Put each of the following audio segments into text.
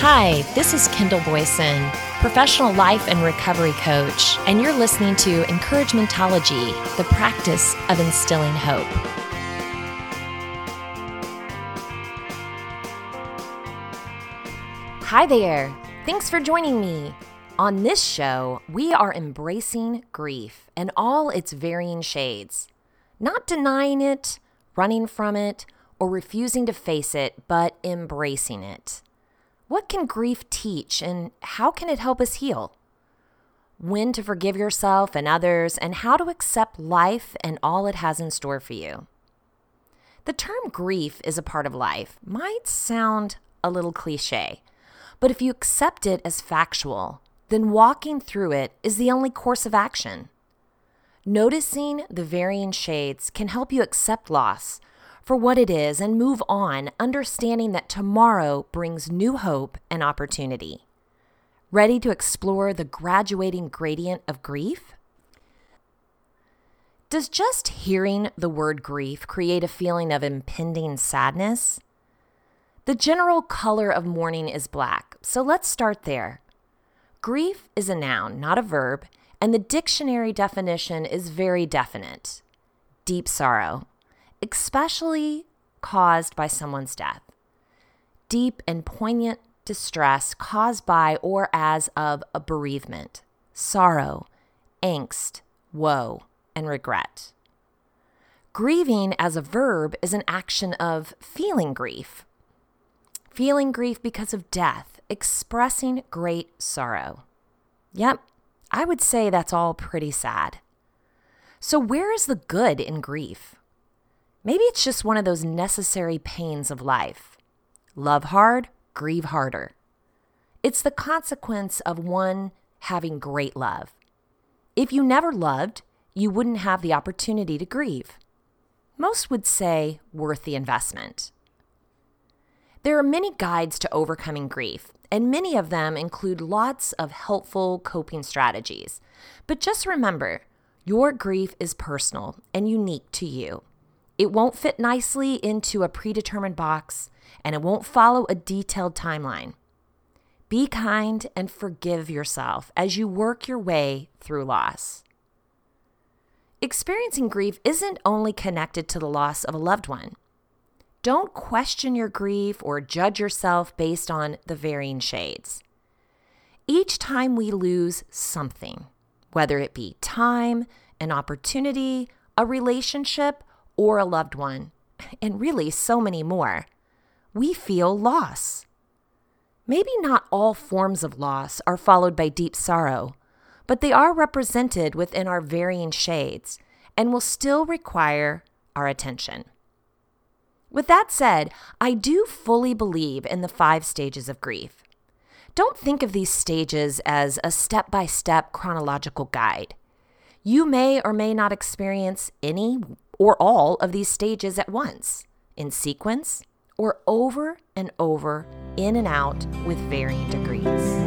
Hi, this is Kendall Boyson, professional life and recovery coach, and you're listening to Encouragementology, the practice of instilling hope. Hi there. Thanks for joining me. On this show, we are embracing grief and all its varying shades. Not denying it, running from it, or refusing to face it, but embracing it. What can grief teach and how can it help us heal? When to forgive yourself and others, and how to accept life and all it has in store for you. The term grief is a part of life might sound a little cliche, but if you accept it as factual, then walking through it is the only course of action. Noticing the varying shades can help you accept loss for what it is and move on, understanding that tomorrow brings new hope and opportunity. Ready to explore the graduating gradient of grief? Does just hearing the word grief create a feeling of impending sadness? The general color of mourning is black, so let's start there. Grief is a noun, not a verb, and the dictionary definition is very definite. Deep sorrow, especially caused by someone's death. Deep and poignant distress caused by or as of a bereavement, sorrow, angst, woe, and regret. Grieving as a verb is an action of feeling grief. Feeling grief because of death, expressing great sorrow. Yep, I would say that's all pretty sad. So where is the good in grief? Maybe it's just one of those necessary pains of life. Love hard, grieve harder. It's the consequence of one having great love. If you never loved, you wouldn't have the opportunity to grieve. Most would say worth the investment. There are many guides to overcoming grief, and many of them include lots of helpful coping strategies. But just remember, your grief is personal and unique to you. It won't fit nicely into a predetermined box, and it won't follow a detailed timeline. Be kind and forgive yourself as you work your way through loss. Experiencing grief isn't only connected to the loss of a loved one. Don't question your grief or judge yourself based on the varying shades. Each time we lose something, whether it be time, an opportunity, a relationship, or a loved one, and really so many more, we feel loss. Maybe not all forms of loss are followed by deep sorrow, but they are represented within our varying shades and will still require our attention. With that said, I do fully believe in the 5 stages of grief. Don't think of these stages as a step-by-step chronological guide. You may or may not experience any or all of these stages at once, in sequence, or over and over, in and out, with varying degrees.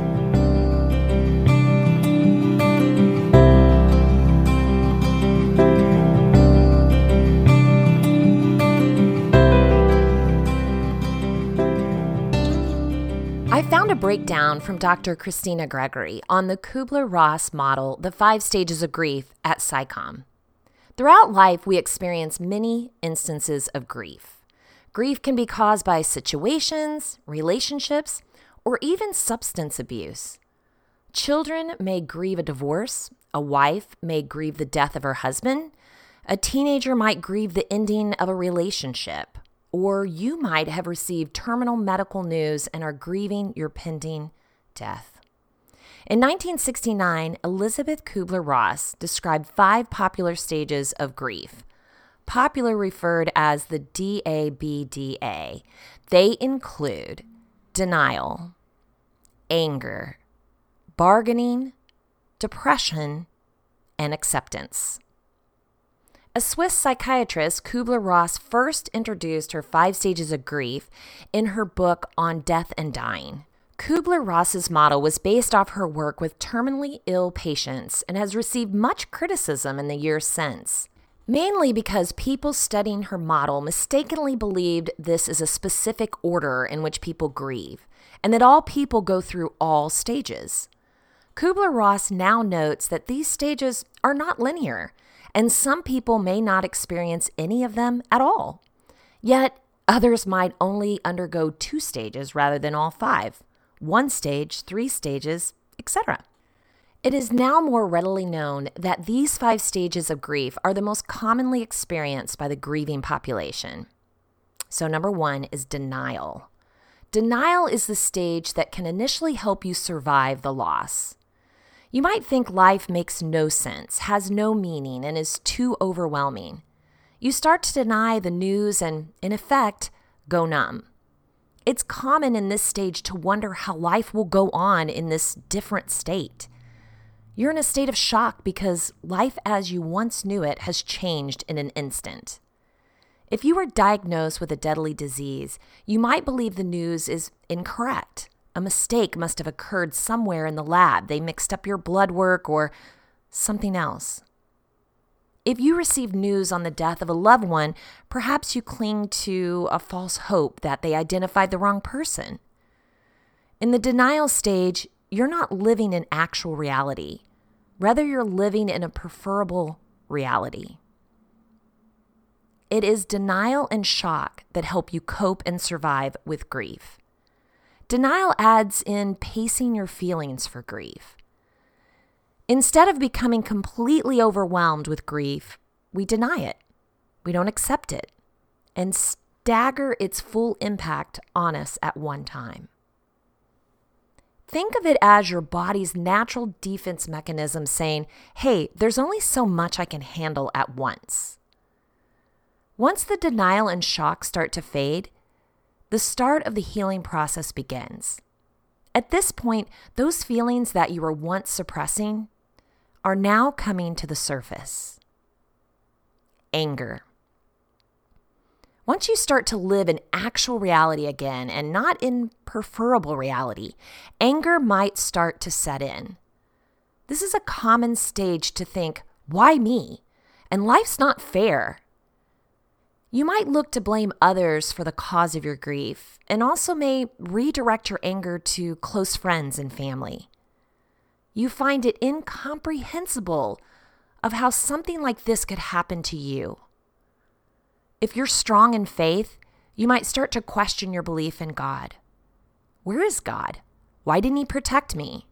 I found a breakdown from Dr. Christina Gregory on the Kubler-Ross model, The 5 Stages of Grief, at SciComm. Throughout life, we experience many instances of grief. Grief can be caused by situations, relationships, or even substance abuse. Children may grieve a divorce, a wife may grieve the death of her husband, a teenager might grieve the ending of a relationship, or you might have received terminal medical news and are grieving your pending death. In 1969, Elizabeth Kubler-Ross described 5 popular stages of grief, popularly referred as the DABDA. They include denial, anger, bargaining, depression, and acceptance. A Swiss psychiatrist, Kubler-Ross first introduced her 5 stages of grief in her book On Death and Dying. Kubler-Ross's model was based off her work with terminally ill patients and has received much criticism in the years since. Mainly because people studying her model mistakenly believed this is a specific order in which people grieve, and that all people go through all stages. Kubler-Ross now notes that these stages are not linear, and some people may not experience any of them at all. Yet, others might only undergo 2 stages rather than all 5, 1 stage, 3 stages, etc. It is now more readily known that these 5 stages of grief are the most commonly experienced by the grieving population. So number 1 is denial. Denial is the stage that can initially help you survive the loss. You might think life makes no sense, has no meaning, and is too overwhelming. You start to deny the news and, in effect, go numb. It's common in this stage to wonder how life will go on in this different state. You're in a state of shock because life as you once knew it has changed in an instant. If you were diagnosed with a deadly disease, you might believe the news is incorrect. A mistake must have occurred somewhere in the lab. They mixed up your blood work or something else. If you receive news on the death of a loved one, perhaps you cling to a false hope that they identified the wrong person. In the denial stage, you're not living in actual reality. Rather, you're living in a preferable reality. It is denial and shock that help you cope and survive with grief. Denial adds in pacing your feelings for grief. Instead of becoming completely overwhelmed with grief, we deny it. We don't accept it and stagger its full impact on us at one time. Think of it as your body's natural defense mechanism saying, hey, there's only so much I can handle at once. Once the denial and shock start to fade, the start of the healing process begins. At this point, those feelings that you were once suppressing are now coming to the surface. Anger. Once you start to live in actual reality again and not in preferable reality, anger might start to set in. This is a common stage to think, why me? And life's not fair. You might look to blame others for the cause of your grief and also may redirect your anger to close friends and family. You find it incomprehensible of how something like this could happen to you. If you're strong in faith, you might start to question your belief in God. Where is God? Why didn't He protect me?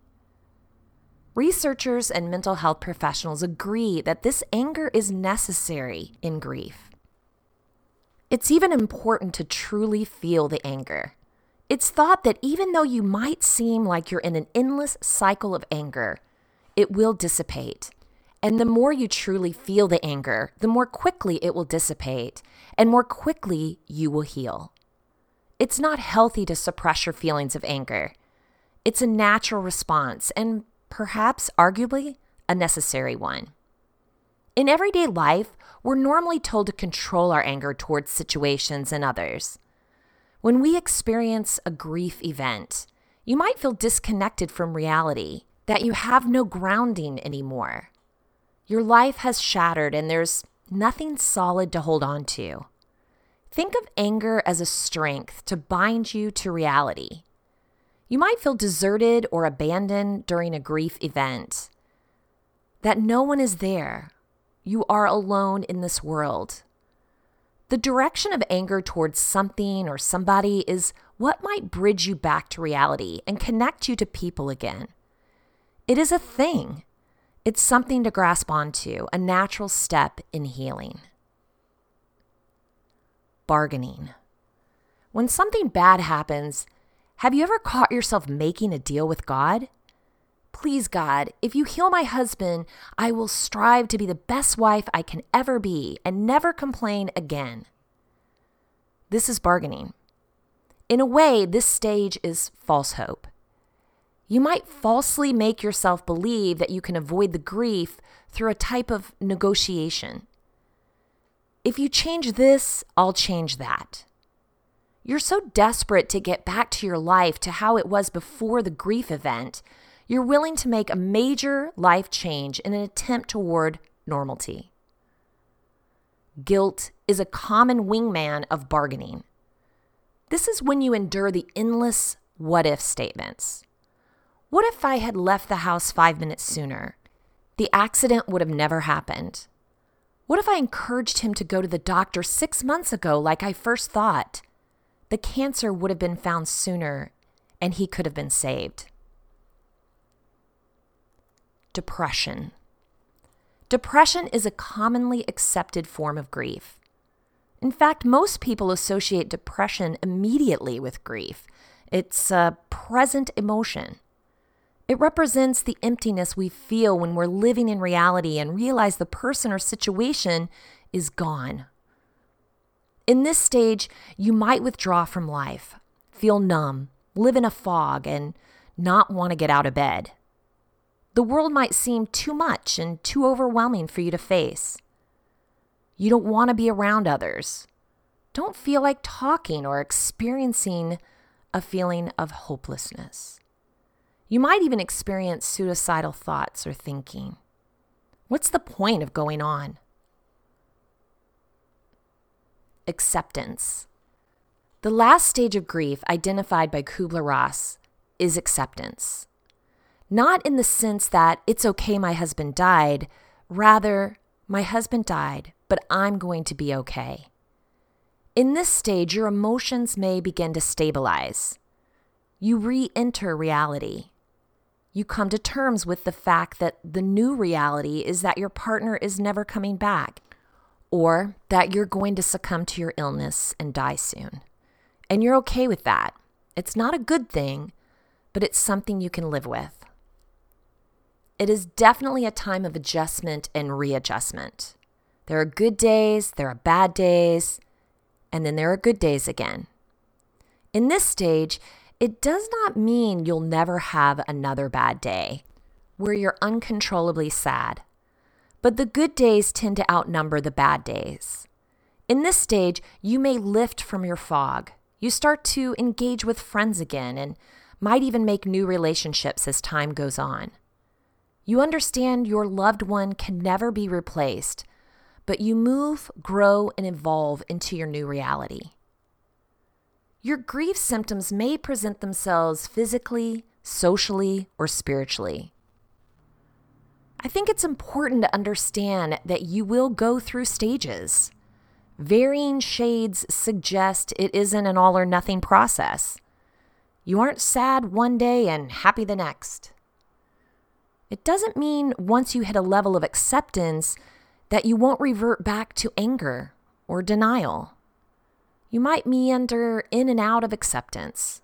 Researchers and mental health professionals agree that this anger is necessary in grief. It's even important to truly feel the anger. It's thought that even though you might seem like you're in an endless cycle of anger, it will dissipate. And the more you truly feel the anger, the more quickly it will dissipate, and more quickly you will heal. It's not healthy to suppress your feelings of anger. It's a natural response, and perhaps, arguably, a necessary one. In everyday life, we're normally told to control our anger towards situations and others. When we experience a grief event, you might feel disconnected from reality, that you have no grounding anymore. Your life has shattered and there's nothing solid to hold on to. Think of anger as a strength to bind you to reality. You might feel deserted or abandoned during a grief event, that no one is there. You are alone in this world. The direction of anger towards something or somebody is what might bridge you back to reality and connect you to people again. It is a thing. It's something to grasp onto, a natural step in healing. Bargaining. When something bad happens, have you ever caught yourself making a deal with God? Please, God, if you heal my husband, I will strive to be the best wife I can ever be and never complain again. This is bargaining. In a way, this stage is false hope. You might falsely make yourself believe that you can avoid the grief through a type of negotiation. If you change this, I'll change that. You're so desperate to get back to your life to how it was before the grief event, you're willing to make a major life change in an attempt toward normalcy. Guilt is a common wingman of bargaining. This is when you endure the endless what-if statements. What if I had left the house 5 minutes sooner? The accident would have never happened. What if I encouraged him to go to the doctor 6 months ago like I first thought? The cancer would have been found sooner and he could have been saved. Depression. Depression is a commonly accepted form of grief. In fact, most people associate depression immediately with grief. It's a present emotion. It represents the emptiness we feel when we're living in reality and realize the person or situation is gone. In this stage, you might withdraw from life, feel numb, live in a fog, and not want to get out of bed. The world might seem too much and too overwhelming for you to face. You don't want to be around others. Don't feel like talking or experiencing a feeling of hopelessness. You might even experience suicidal thoughts or thinking. What's the point of going on? Acceptance. The last stage of grief identified by Kubler-Ross is acceptance. Not in the sense that it's okay my husband died, rather, my husband died, but I'm going to be okay. In this stage, your emotions may begin to stabilize. You re-enter reality. You come to terms with the fact that the new reality is that your partner is never coming back, or that you're going to succumb to your illness and die soon. And you're okay with that. It's not a good thing, but it's something you can live with. It is definitely a time of adjustment and readjustment. There are good days, there are bad days, and then there are good days again. In this stage, it does not mean you'll never have another bad day where you're uncontrollably sad, but the good days tend to outnumber the bad days. In this stage, you may lift from your fog. You start to engage with friends again and might even make new relationships as time goes on. You understand your loved one can never be replaced, but you move, grow, and evolve into your new reality. Your grief symptoms may present themselves physically, socially, or spiritually. I think it's important to understand that you will go through stages. Varying shades suggest it isn't an all or nothing process. You aren't sad one day and happy the next. It doesn't mean once you hit a level of acceptance that you won't revert back to anger or denial. You might meander in and out of acceptance.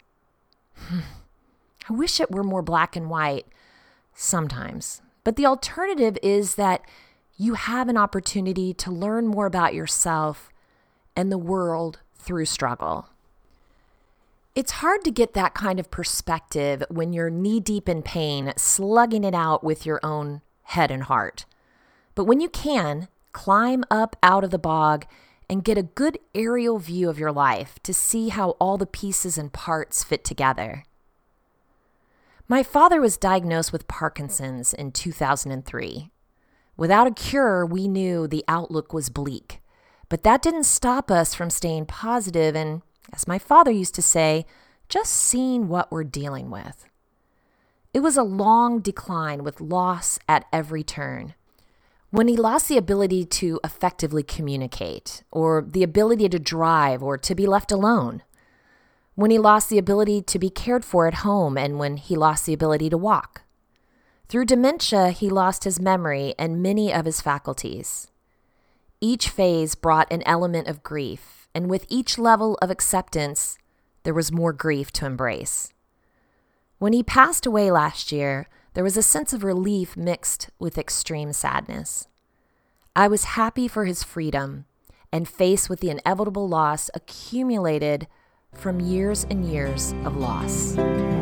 I wish it were more black and white sometimes, but the alternative is that you have an opportunity to learn more about yourself and the world through struggle. It's hard to get that kind of perspective when you're knee-deep in pain, slugging it out with your own head and heart. But when you can, climb up out of the bog and get a good aerial view of your life to see how all the pieces and parts fit together. My father was diagnosed with Parkinson's in 2003. Without a cure, we knew the outlook was bleak. But that didn't stop us from staying positive and, as my father used to say, just seeing what we're dealing with. It was a long decline with loss at every turn. When he lost the ability to effectively communicate, or the ability to drive, or to be left alone. When he lost the ability to be cared for at home, and when he lost the ability to walk. Through dementia, he lost his memory and many of his faculties. Each phase brought an element of grief, and with each level of acceptance, there was more grief to embrace. When he passed away last year, there was a sense of relief mixed with extreme sadness. I was happy for his freedom and faced with the inevitable loss accumulated from years and years of loss.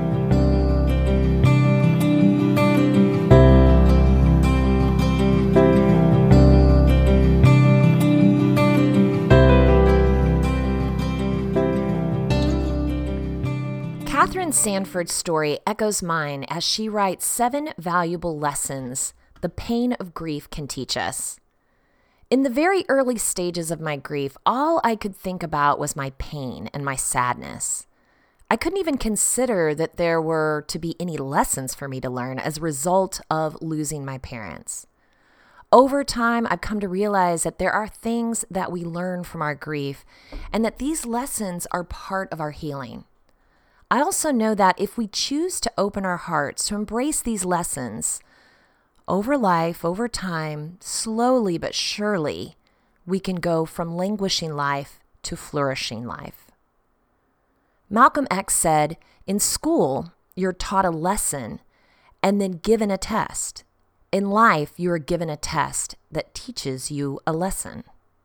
Catherine Sanford's story echoes mine as she writes 7 valuable lessons the pain of grief can teach us. In the very early stages of my grief, all I could think about was my pain and my sadness. I couldn't even consider that there were to be any lessons for me to learn as a result of losing my parents. Over time, I've come to realize that there are things that we learn from our grief and that these lessons are part of our healing. I also know that if we choose to open our hearts to embrace these lessons, over life, over time, slowly but surely, we can go from languishing life to flourishing life. Malcolm X said, in school, you're taught a lesson and then given a test. In life, you are given a test that teaches you a lesson.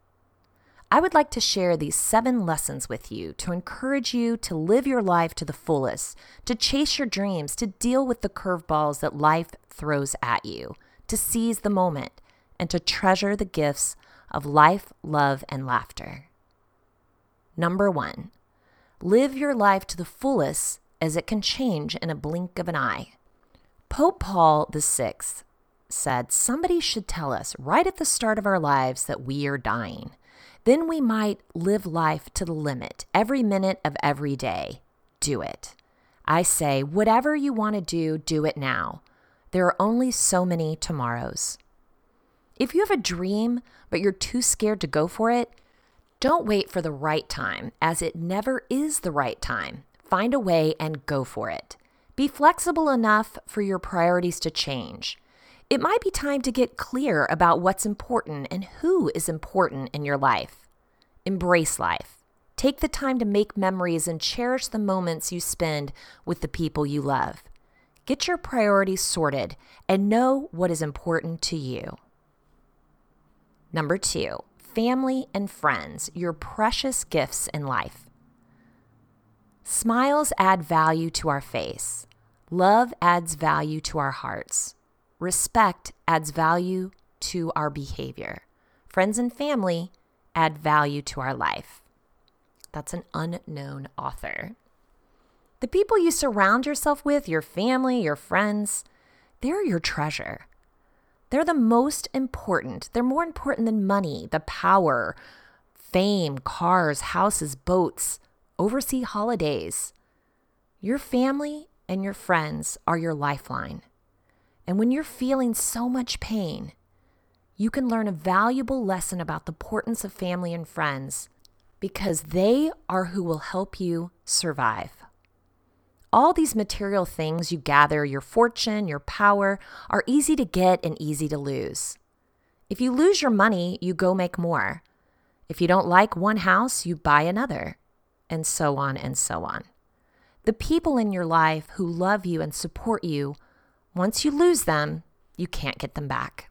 I would like to share these 7 lessons with you to encourage you to live your life to the fullest, to chase your dreams, to deal with the curveballs that life throws at you, to seize the moment, and to treasure the gifts of life, love, and laughter. Number 1, live your life to the fullest as it can change in a blink of an eye. Pope Paul VI said, somebody should tell us right at the start of our lives that we are dying. Then we might live life to the limit, every minute of every day. Do it. I say, whatever you want to do it now. There are only so many tomorrows. If you have a dream, but you're too scared to go for it, don't wait for the right time, as it never is the right time. Find a way and go for it. Be flexible enough for your priorities to change. It might be time to get clear about what's important and who is important in your life. Embrace life. Take the time to make memories and cherish the moments you spend with the people you love. Get your priorities sorted and know what is important to you. Number 2, family and friends, your precious gifts in life. Smiles add value to our face. Love adds value to our hearts. Respect adds value to our behavior. Friends and family add value to our life. That's an unknown author. The people you surround yourself with, your family, your friends, they're your treasure. They're the most important. They're more important than money, the power, fame, cars, houses, boats, overseas holidays. Your family and your friends are your lifeline. And when you're feeling so much pain, you can learn a valuable lesson about the importance of family and friends because they are who will help you survive. All these material things you gather, your fortune, your power, are easy to get and easy to lose. If you lose your money, you go make more. If you don't like one house, you buy another, and so on and so on. The people in your life who love you and support you, once you lose them, you can't get them back.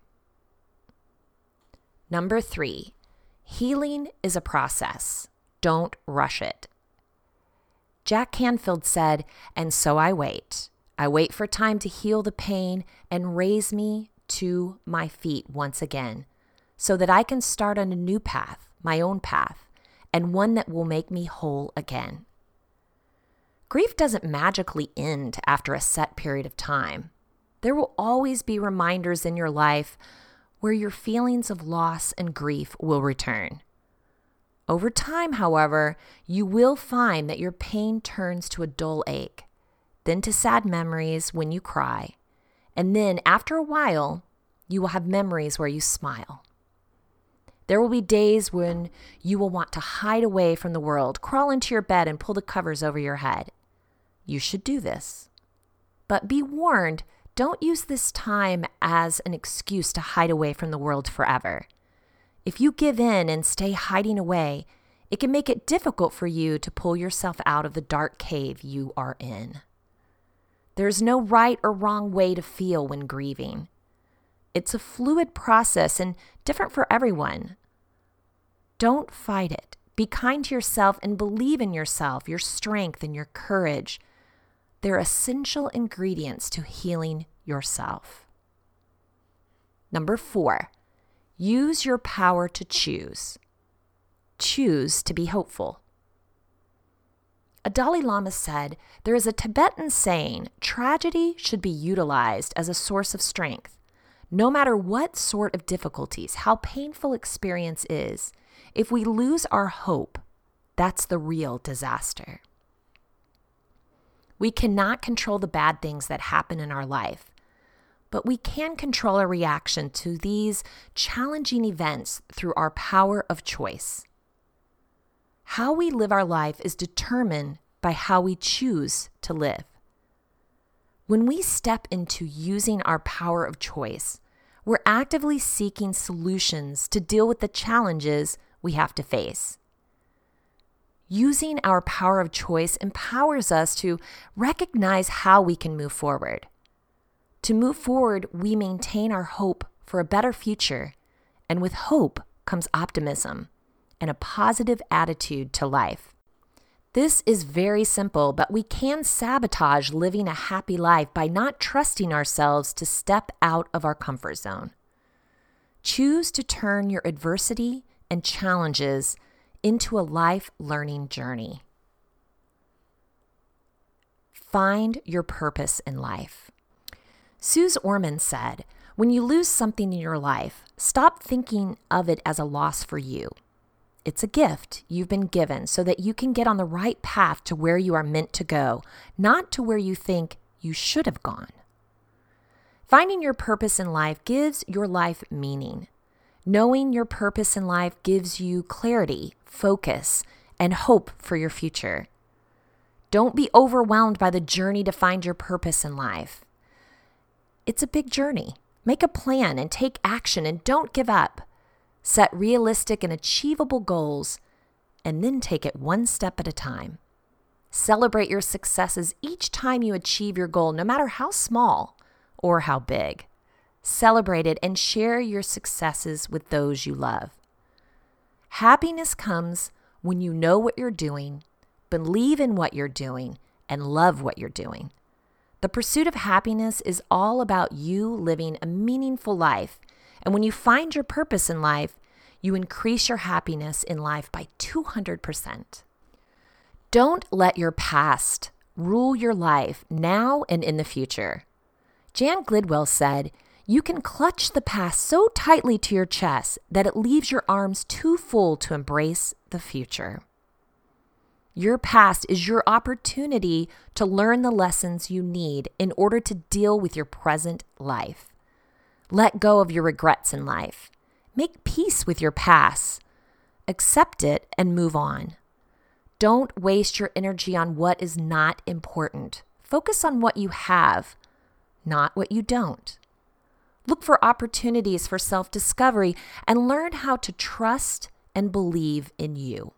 Number 3, healing is a process. Don't rush it. Jack Canfield said, and so I wait. I wait for time to heal the pain and raise me to my feet once again, so that I can start on a new path, my own path, and one that will make me whole again. Grief doesn't magically end after a set period of time. There will always be reminders in your life where your feelings of loss and grief will return. Over time, however, you will find that your pain turns to a dull ache, then to sad memories when you cry, and then after a while, you will have memories where you smile. There will be days when you will want to hide away from the world, crawl into your bed and pull the covers over your head. You should do this. But be warned, don't use this time as an excuse to hide away from the world forever. If you give in and stay hiding away, it can make it difficult for you to pull yourself out of the dark cave you are in. There's no right or wrong way to feel when grieving. It's a fluid process and different for everyone. Don't fight it. Be kind to yourself and believe in yourself, your strength and your courage. They're essential ingredients to healing yourself. Number 4, use your power to choose. Choose to be hopeful. A Dalai Lama said, there is a Tibetan saying, tragedy should be utilized as a source of strength, No matter what sort of difficulties, how painful experience is, if we lose our hope, that's the real disaster. We cannot control the bad things that happen in our life, but we can control our reaction to these challenging events through our power of choice. How we live our life is determined by how we choose to live. When we step into using our power of choice, we're actively seeking solutions to deal with the challenges we have to face. Using our power of choice empowers us to recognize how we can move forward. To move forward, we maintain our hope for a better future, and with hope comes optimism and a positive attitude to life. This is very simple, but we can sabotage living a happy life by not trusting ourselves to step out of our comfort zone. Choose to turn your adversity and challenges into a life learning journey. Find your purpose in life. Suze Orman said, "When you lose something in your life, stop thinking of it as a loss for you. It's a gift you've been given so that you can get on the right path to where you are meant to go, not to where you think you should have gone." Finding your purpose in life gives your life meaning. Knowing your purpose in life gives you clarity, focus, and hope for your future. Don't be overwhelmed by the journey to find your purpose in life. It's a big journey. Make a plan and take action and don't give up. Set realistic and achievable goals, and then take it one step at a time. Celebrate your successes each time you achieve your goal, no matter how small or how big. Celebrate it and share your successes with those you love. Happiness comes when you know what you're doing, believe in what you're doing, and love what you're doing. The pursuit of happiness is all about you living a meaningful life. And when you find your purpose in life, you increase your happiness in life by 200%. Don't let your past rule your life now and in the future. Jan Glidwell said, "You can clutch the past so tightly to your chest that it leaves your arms too full to embrace the future." Your past is your opportunity to learn the lessons you need in order to deal with your present life. Let go of your regrets in life. Make peace with your past. Accept it and move on. Don't waste your energy on what is not important. Focus on what you have, not what you don't. Look for opportunities for self-discovery and learn how to trust and believe in you.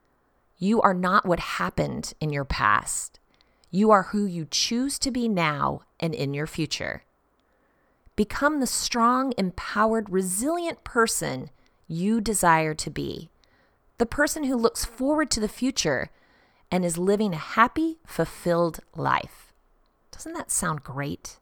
You are not what happened in your past. You are who you choose to be now and in your future. Become the strong, empowered, resilient person you desire to be. The person who looks forward to the future and is living a happy, fulfilled life. Doesn't that sound great?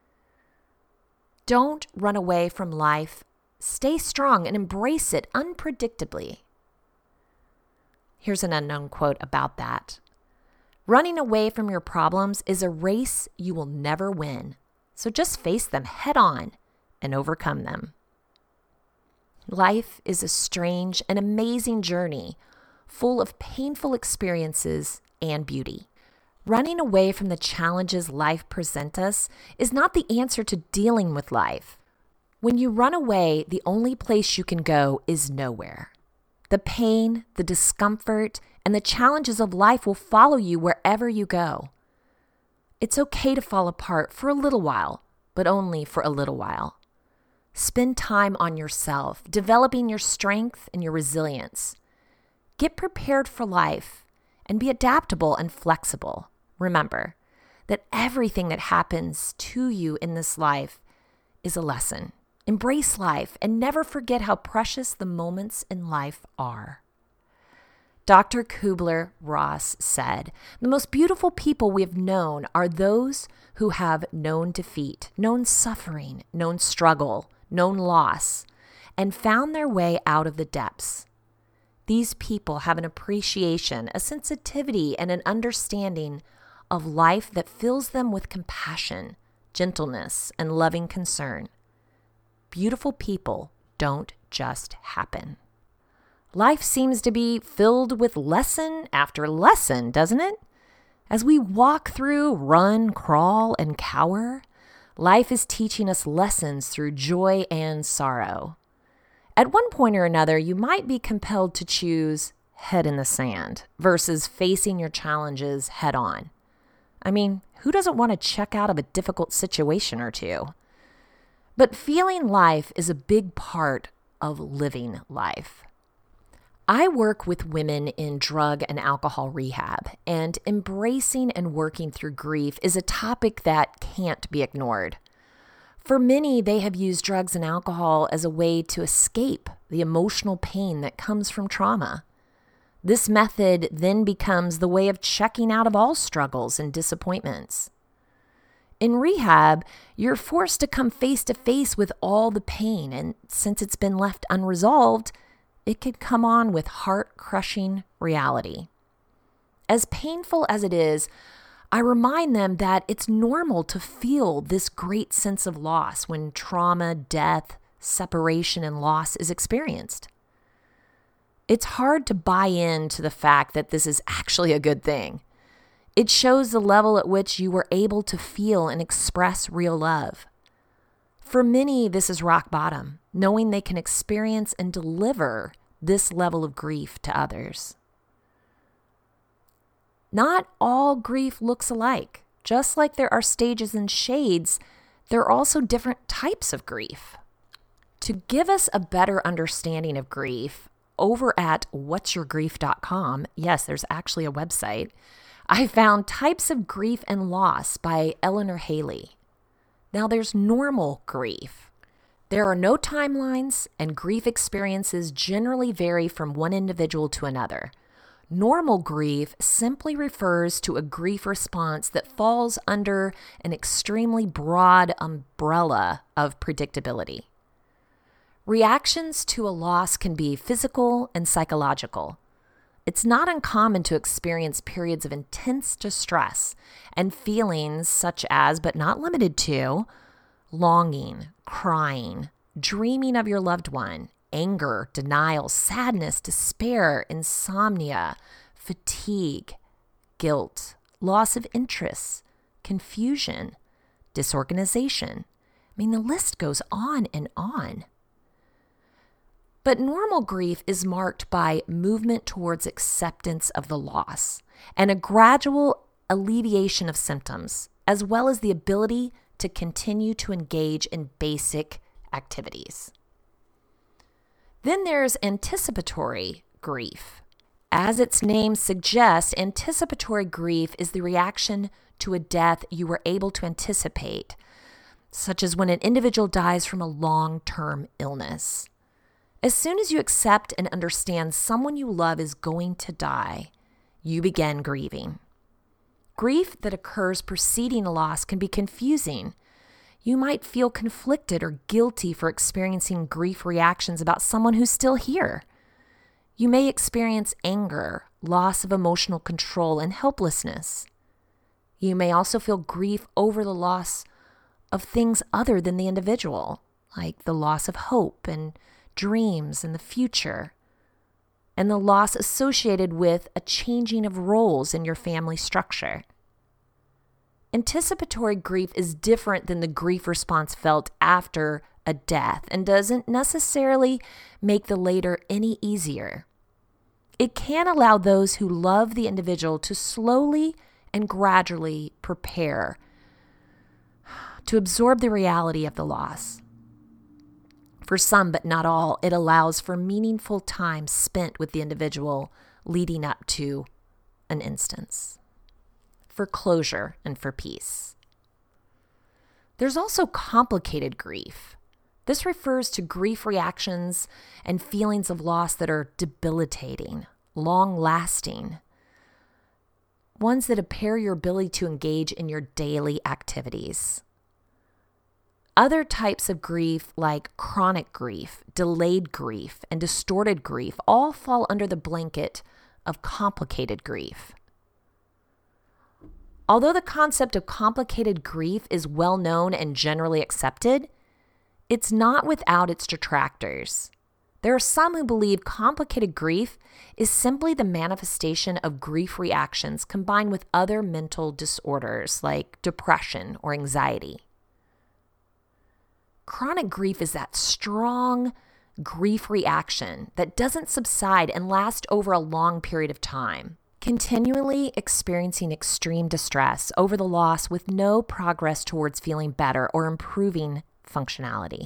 Don't run away from life. Stay strong and embrace it unpredictably. Here's an unknown quote about that. "Running away from your problems is a race you will never win. So just face them head on and overcome them." Life is a strange and amazing journey, full of painful experiences and beauty. Running away from the challenges life presents us is not the answer to dealing with life. When you run away, the only place you can go is nowhere. The pain, the discomfort, and the challenges of life will follow you wherever you go. It's okay to fall apart for a little while, but only for a little while. Spend time on yourself, developing your strength and your resilience. Get prepared for life and be adaptable and flexible. Remember that everything that happens to you in this life is a lesson. Embrace life and never forget how precious the moments in life are. Dr. Kubler-Ross said, "The most beautiful people we have known are those who have known defeat, known suffering, known struggle, known loss, and found their way out of the depths. These people have an appreciation, a sensitivity, and an understanding of life that fills them with compassion, gentleness, and loving concern. beautiful people don't just happen. Life seems to be filled with lesson after lesson, doesn't it? As we walk through, run, crawl, and cower, life is teaching us lessons through joy and sorrow. At one point or another, you might be compelled to choose head in the sand versus facing your challenges head on. I mean, who doesn't want to check out of a difficult situation or two? But feeling life is a big part of living life. I work with women in drug and alcohol rehab, and embracing and working through grief is a topic that can't be ignored. For many, they have used drugs and alcohol as a way to escape the emotional pain that comes from trauma. This method then becomes the way of checking out of all struggles and disappointments. In rehab, you're forced to come face to face with all the pain, and since it's been left unresolved, it can come on with heart-crushing reality. As painful as it is, I remind them that it's normal to feel this great sense of loss when trauma, death, separation, and loss is experienced. It's hard to buy into the fact that this is actually a good thing. It shows the level at which you were able to feel and express real love. For many, this is rock bottom, knowing they can experience and deliver this level of grief to others. Not all grief looks alike. Just like there are stages and shades, there are also different types of grief. To give us a better understanding of grief, over at whatsyourgrief.com, yes, there's actually a website, I found Types of Grief and Loss by Eleanor Haley. Now there's normal grief. There are no timelines, and grief experiences generally vary from one individual to another. Normal grief simply refers to a grief response that falls under an extremely broad umbrella of predictability. Reactions to a loss can be physical and psychological. It's not uncommon to experience periods of intense distress and feelings such as, but not limited to, longing, crying, dreaming of your loved one, anger, denial, sadness, despair, insomnia, fatigue, guilt, loss of interest, confusion, disorganization. I mean, the list goes on and on. But normal grief is marked by movement towards acceptance of the loss and a gradual alleviation of symptoms, as well as the ability to continue to engage in basic activities. Then there's anticipatory grief. As its name suggests, anticipatory grief is the reaction to a death you were able to anticipate, such as when an individual dies from a long-term illness. As soon as you accept and understand someone you love is going to die, you begin grieving. Grief that occurs preceding a loss can be confusing. You might feel conflicted or guilty for experiencing grief reactions about someone who's still here. You may experience anger, loss of emotional control, and helplessness. You may also feel grief over the loss of things other than the individual, like the loss of hope and dreams in the future, and the loss associated with a changing of roles in your family structure. Anticipatory grief is different than the grief response felt after a death and doesn't necessarily make the later any easier. It can allow those who love the individual to slowly and gradually prepare to absorb the reality of the loss. For some, but not all, it allows for meaningful time spent with the individual leading up to an instance, for closure and for peace. There's also complicated grief. This refers to grief reactions and feelings of loss that are debilitating, long-lasting, ones that impair your ability to engage in your daily activities. Other types of grief, like chronic grief, delayed grief, and distorted grief, all fall under the blanket of complicated grief. Although the concept of complicated grief is well known and generally accepted, it's not without its detractors. There are some who believe complicated grief is simply the manifestation of grief reactions combined with other mental disorders like depression or anxiety. Chronic grief is that strong grief reaction that doesn't subside and last over a long period of time, continually experiencing extreme distress over the loss with no progress towards feeling better or improving functionality.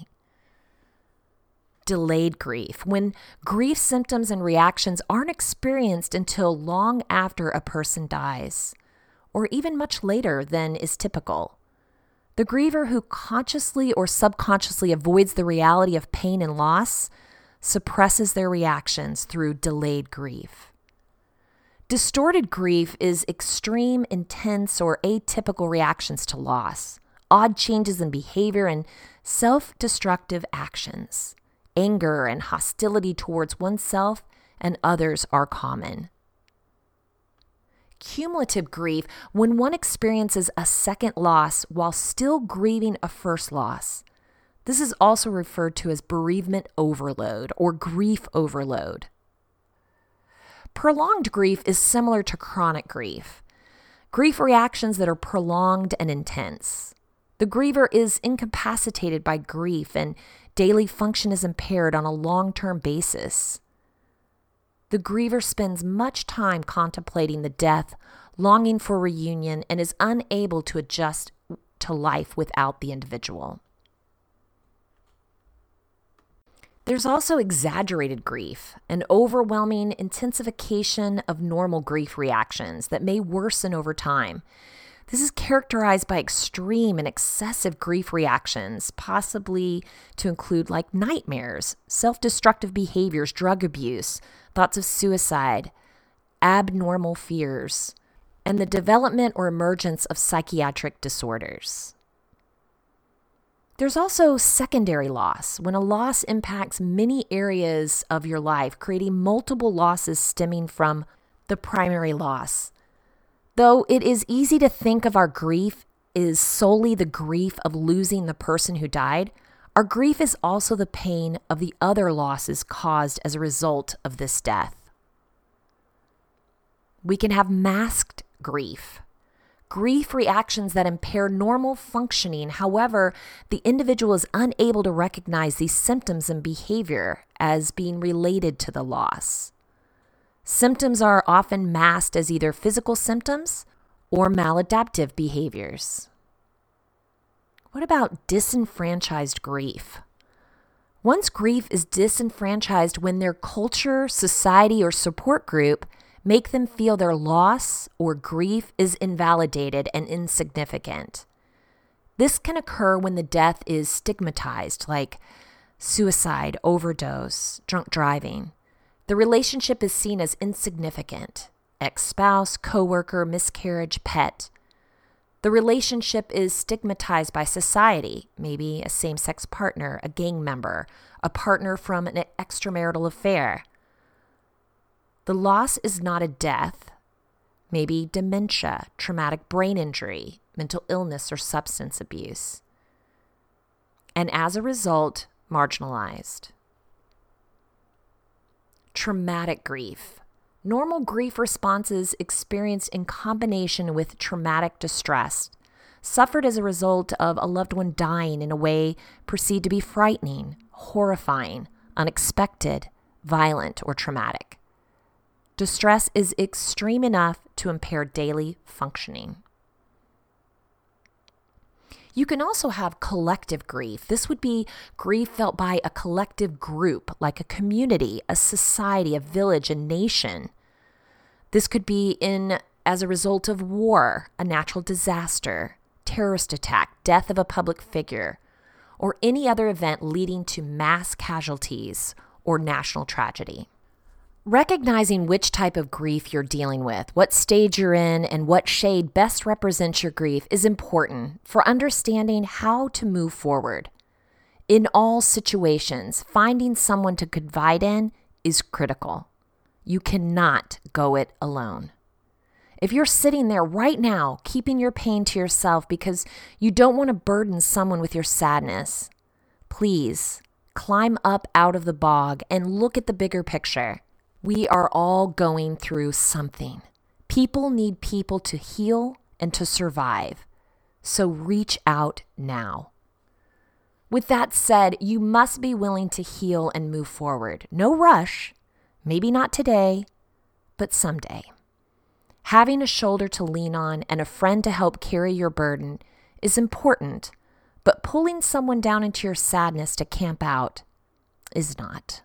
Delayed grief, when grief symptoms and reactions aren't experienced until long after a person dies, or even much later than is typical. The griever who consciously or subconsciously avoids the reality of pain and loss suppresses their reactions through delayed grief. Distorted grief is extreme, intense, or atypical reactions to loss, odd changes in behavior, and self-destructive actions. Anger and hostility towards oneself and others are common. Cumulative grief, when one experiences a second loss while still grieving a first loss. This is also referred to as bereavement overload or grief overload. Prolonged grief is similar to chronic grief. Grief reactions that are prolonged and intense. The griever is incapacitated by grief and daily function is impaired on a long-term basis. The griever spends much time contemplating the death, longing for reunion, and is unable to adjust to life without the individual. There's also exaggerated grief, an overwhelming intensification of normal grief reactions that may worsen over time. This is characterized by extreme and excessive grief reactions, possibly to include like nightmares, self-destructive behaviors, drug abuse, thoughts of suicide, abnormal fears, and the development or emergence of psychiatric disorders. There's also secondary loss, when a loss impacts many areas of your life, creating multiple losses stemming from the primary loss. Though it is easy to think of our grief as solely the grief of losing the person who died, our grief is also the pain of the other losses caused as a result of this death. We can have masked grief reactions that impair normal functioning. However, the individual is unable to recognize these symptoms and behavior as being related to the loss. Symptoms are often masked as either physical symptoms or maladaptive behaviors. What about disenfranchised grief? One's grief is disenfranchised when their culture, society, or support group make them feel their loss or grief is invalidated and insignificant. This can occur when the death is stigmatized, like suicide, overdose, drunk driving. The relationship is seen as insignificant. Ex-spouse, coworker, miscarriage, pet. The relationship is stigmatized by society, maybe a same-sex partner, a gang member, a partner from an extramarital affair. The loss is not a death, maybe dementia, traumatic brain injury, mental illness, or substance abuse. And as a result, marginalized. Traumatic grief. Normal grief responses experienced in combination with traumatic distress, suffered as a result of a loved one dying in a way perceived to be frightening, horrifying, unexpected, violent, or traumatic. Distress is extreme enough to impair daily functioning. You can also have collective grief. This would be grief felt by a collective group, like a community, a society, a village, a nation. This could be as a result of war, a natural disaster, terrorist attack, death of a public figure, or any other event leading to mass casualties or national tragedy. Recognizing which type of grief you're dealing with, what stage you're in, and what shade best represents your grief is important for understanding how to move forward. In all situations, finding someone to confide in is critical. You cannot go it alone. If you're sitting there right now, keeping your pain to yourself because you don't want to burden someone with your sadness, Please climb up out of the bog and look at the bigger picture. We are all going through something. People need people to heal and to survive. So reach out now. With that said, you must be willing to heal and move forward. No rush. Maybe not today, but someday. Having a shoulder to lean on and a friend to help carry your burden is important, but pulling someone down into your sadness to camp out is not.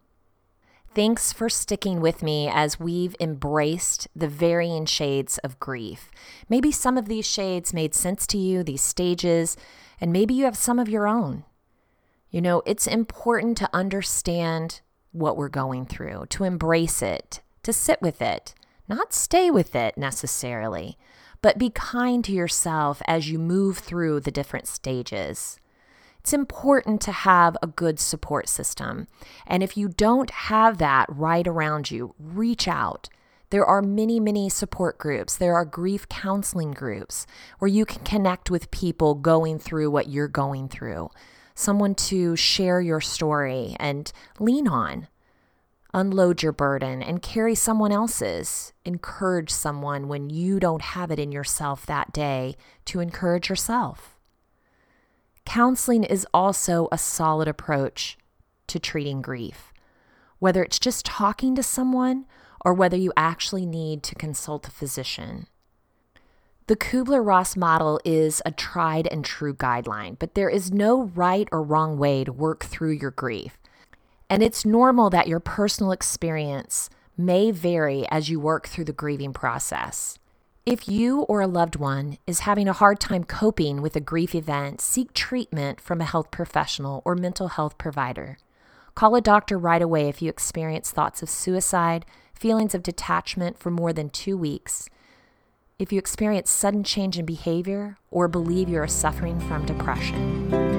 Thanks for sticking with me as we've embraced the varying shades of grief. Maybe some of these shades made sense to you, these stages, and maybe you have some of your own. You know, it's important to understand what we're going through, to embrace it, to sit with it, not stay with it necessarily, but be kind to yourself as you move through the different stages. It's important to have a good support system. And if you don't have that right around you, reach out. There are many, many support groups. There are grief counseling groups where you can connect with people going through what you're going through. Someone to share your story and lean on. Unload your burden and carry someone else's. Encourage someone when you don't have it in yourself that day to encourage yourself. Counseling is also a solid approach to treating grief, whether it's just talking to someone or whether you actually need to consult a physician. The Kubler-Ross model is a tried and true guideline, but there is no right or wrong way to work through your grief. And it's normal that your personal experience may vary as you work through the grieving process. If you or a loved one is having a hard time coping with a grief event, seek treatment from a health professional or mental health provider. Call a doctor right away if you experience thoughts of suicide, feelings of detachment for more than 2 weeks, if you experience sudden change in behavior, or believe you are suffering from depression.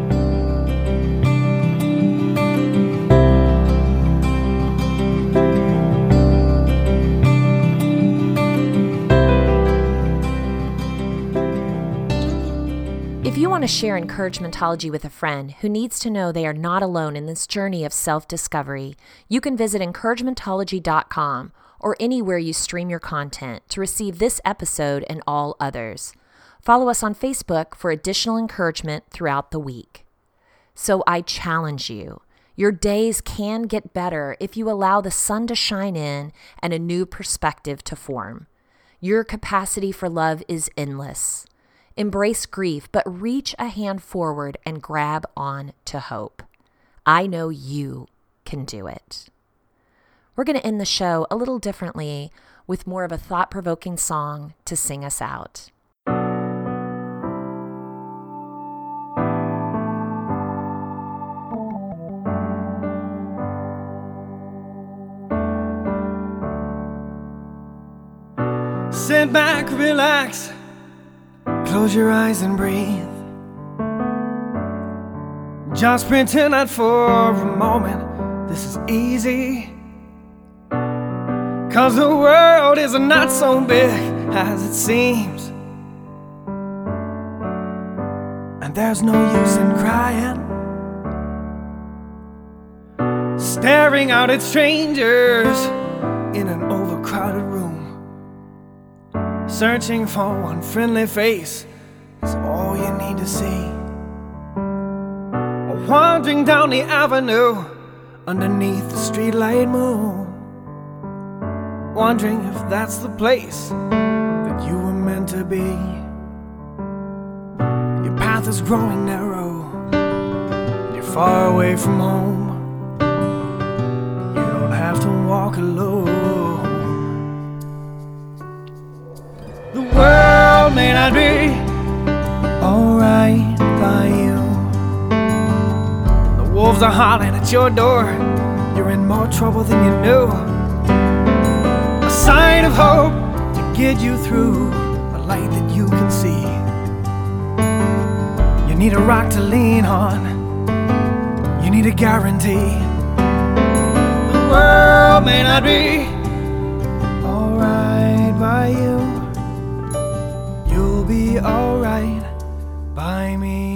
If you want to share encouragementology with a friend who needs to know they are not alone in this journey of self-discovery, you can visit encouragementology.com or anywhere you stream your content to receive this episode and all others. Follow us on Facebook for additional encouragement throughout the week. So I challenge you. Your days can get better if you allow the sun to shine in and a new perspective to form. Your capacity for love is endless. Embrace grief, but reach a hand forward and grab on to hope. I know you can do it. We're going to end the show a little differently with more of a thought-provoking song to sing us out. Sit back, relax. Close your eyes and breathe. Just pretend that for a moment this is easy. 'Cause the world is not so big as it seems. And there's no use in crying, staring out at strangers in an overcrowded room. Searching for one friendly face is all you need to see. Wandering down the avenue underneath the streetlight moon, wondering if that's the place that you were meant to be. Your path is growing narrow, you're far away from home. You don't have to walk alone. The world may not be alright by you. The wolves are howling at your door. You're in more trouble than you knew. A sign of hope to get you through, a light that you can see. You need a rock to lean on, you need a guarantee. The world may not be alright by you. You'll be alright by me.